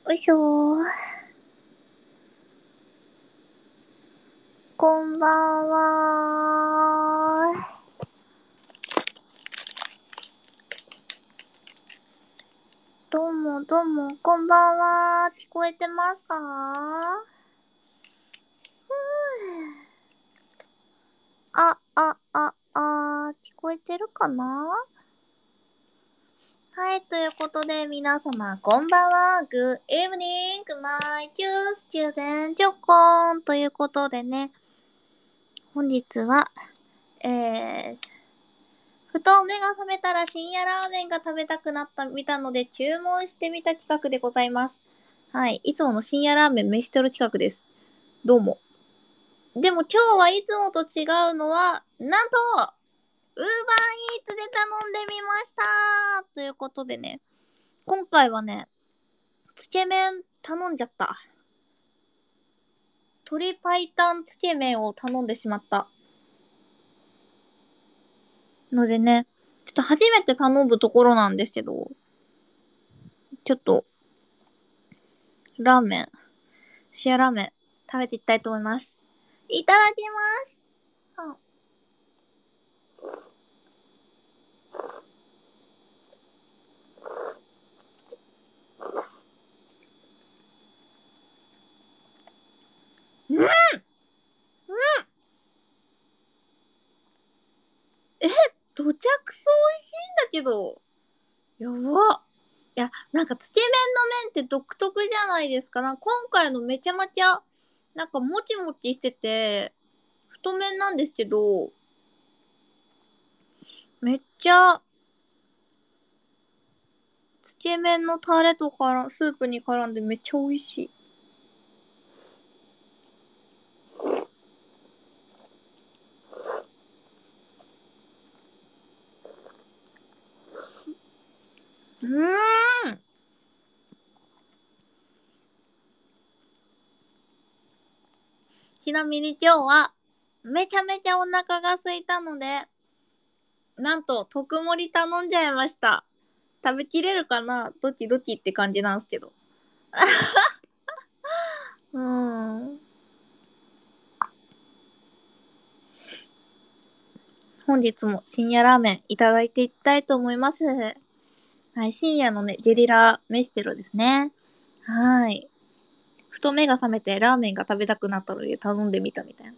よいしょー。こんばんは。どうもどうも、こんばんは。聞こえてますか？聞こえてるかな？はい、ということで、皆様、こんばんは。Good evening, my dear student, ジョコーンということでね、本日は、ふと目が覚めたら深夜ラーメンが食べたくなったみたので注文してみた企画でございます。はい。いつもの深夜ラーメン飯テロ企画です。どうも。でも今日はいつもと違うのは、なんと、ウーバーイーツで頼んでみましたということでね、今回はね、つけ麺頼んじゃった。鶏白湯つけ麺を頼んでしまった。のでね、ちょっと初めて頼むところなんですけど、ちょっと、ラーメン、塩ラーメン、食べていきたいと思います。いただきます。うん、うん、どちゃくそ美味しいんだけど。やば。いや、なんかつけ麺の麺って独特じゃないですか。今回のめちゃめちゃ、なんかもちもちしてて、太麺なんですけど、めっちゃ、つけ麺のタレとかスープに絡んでめっちゃ美味しい。ちなみに今日は、めちゃめちゃお腹が空いたので、なんと、特盛り頼んじゃいました。食べきれるかな？ドキドキって感じなんすけど。本日も深夜ラーメンいただいていきたいと思います。はい、深夜のね、ゲリラ飯テロですね。はい。ふと目が覚めてラーメンが食べたくなったので頼んでみたみたいな。